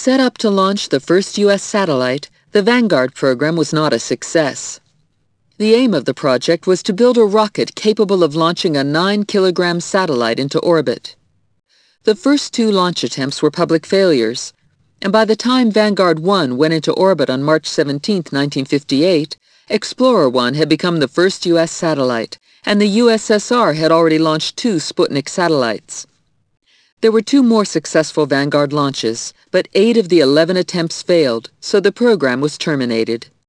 set up to launch the first U.S. satellite, the Vanguard program was not a success. The aim of the project was to build a rocket capable of launching a 9-kilogram satellite into orbit. The first 2 launch attempts were public failures, and by the time Vanguard 1 went into orbit on March 17, 1958, Explorer 1 had become the first U.S. satellite, and the USSR had already launched 2 Sputnik satellites. There were 2 more successful Vanguard launches, but 8 of the 11 attempts failed, so the program was terminated.